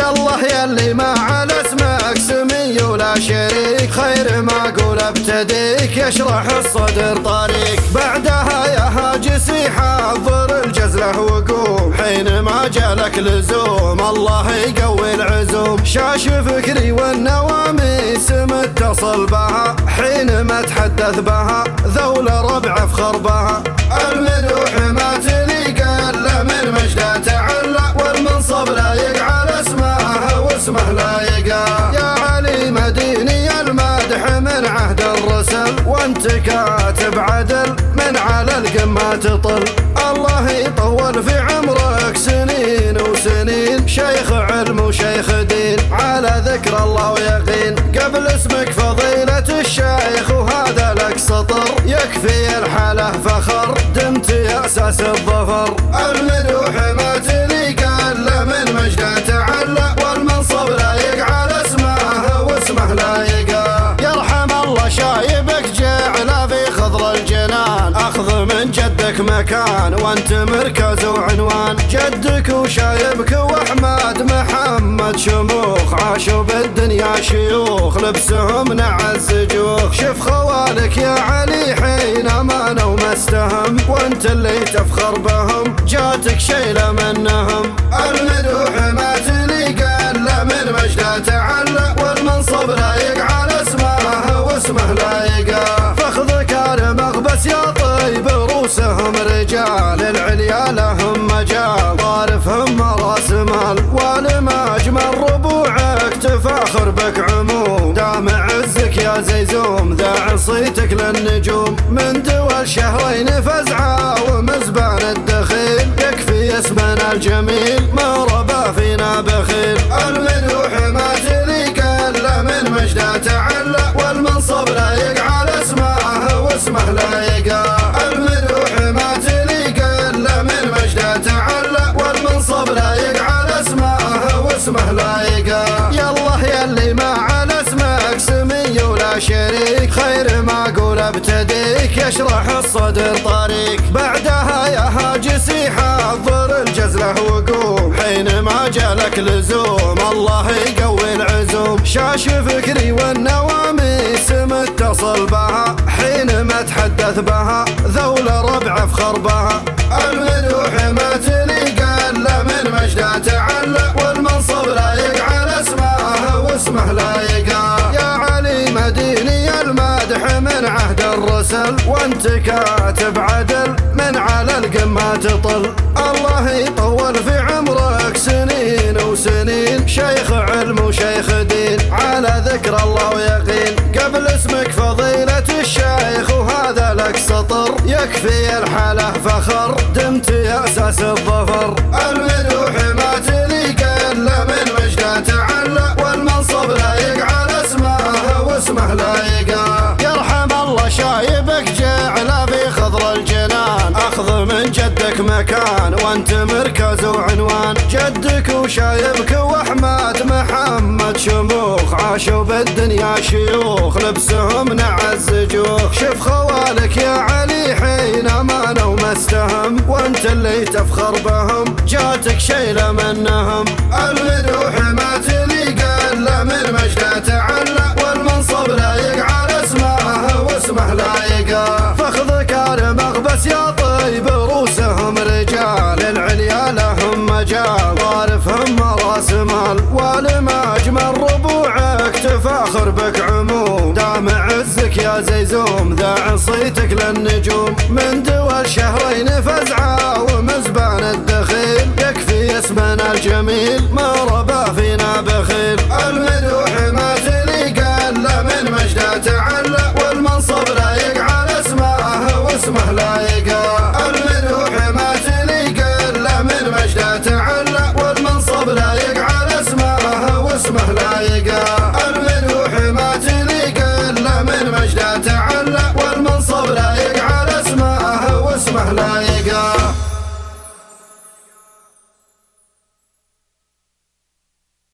يالله ياللي ما على اسمك سمي ولا شريك، خير ما اقول ابتديك يشرح الصدر طريق. بعدها يا هاجسي حضر الجزله وقوم، حين ما جالك لزوم الله يقوي العزوم. شاش فكري والنواميس متصل بها، حين ما تحدث بها ذول ربع فخر بها. المدوح ما تليق الا من مجده تعلى، والمنصب لايق على اسمه واسمه لايقه. يا علي مديني المدح من عهد الرسل، وانت كاتب عدل من على القمه تطل. الله يطول في عمرك سنين وسنين، شيخ علم وشيخ دين على ذكر الله ويقين. قبل اسمك فضيلة الشيخ وهذا لك سطر، يكفي الحاله فخر دمت يا اساس الظفر. المدوح ما تليق الا من مجده تعلى، والمنصب لايق على اسمه واسمه لايقه. يرحم الله شايبك جعل في خضر الجنان، اخذ من جدك مكان وانت مركز وعنوان. جدك وشايبك واحمد محمد شموخ، عاشوا بالدنيا شيوخ لبسهم نعز جوخ. شف خوالك يا علي حين امانه وما استهم، وانت اللي تفخر بهم جاتك شيله منهم. المدوح ما تليق الا من مجده تعلى، والمنصب لايق على اسمه واسمه لايقه. فخذ كارم اغبس يا طيب روسهم رجال، العليا لهم مجال طارفهم راس مال. ولما اجمل ربوعك تفاخر بك عموم، دام عزك يا زيزوم ذا صيتك للنجوم. من دول شهرين فزعه ومزبان الدخيل، يكفي اسمنا الجميل ما ربى فينا بخيل. المدوح ما تليق الا من مجده تعلى، والمنصب لايق على اسمه واسمه لايقه. المدوح ما تليق الا من مجده تعلى، والمنصب لايق على اسمه واسمه لايقه. يالله ياللي ما على اسمك سمي ولا شريك، خير ما اقول ابتديك يشرح الصدر طريق. بعدها يا هاجسي حضر الجزله وقوم، حين ما جالك لزوم الله يقوي العزوم. شاش فكري والنواميس متصل بها، حين ما تحدث بها ذول ربع فخر بها. المدوح ما تليق الا من مجده تعلى، والمنصب لايق على اسمه واسمه لايقه. يا علي مديني المدح من عهد الرسل، وانت كاتب عدل من على القمه تطل. الله يطول في عمرك سنين وسنين، شيخ علم وشيخ دين على ذكر الله ويقين. قبل اسمك فضيلة الشيخ وهذا لك سطر، يكفي الحاله فخر دمت يا اساس الظفر. المدوح ما تليق الا من مجده تعلى، والمنصب لايق على اسمه واسمه لايقه. يرحم الله شايبك جعل في خضر الجنان، اخذ من جدك مكان وانت مركز وعنوان. جدك وشايبك واحمد محمد شموخ، عاشوا بالدنيا شيوخ لبسهم نعز جوخ. شف خوالك يا علي حين امانه وما استهم، وانت اللي تفخر بهم جاتك شيله منهم. المدوح ما تليق الا من مجده تعلى، والمنصب لايق على اسمه واسمه لايقه. فخذ كارم اغبس يا طيب روسهم رجال، العليا لهم مجال طارفهم راس مال. ولما اجمل ربوعك تفاخر بك عموم، دام عزك يا زيزوم ذا صيتك للنجوم. من دول شهرين فزعه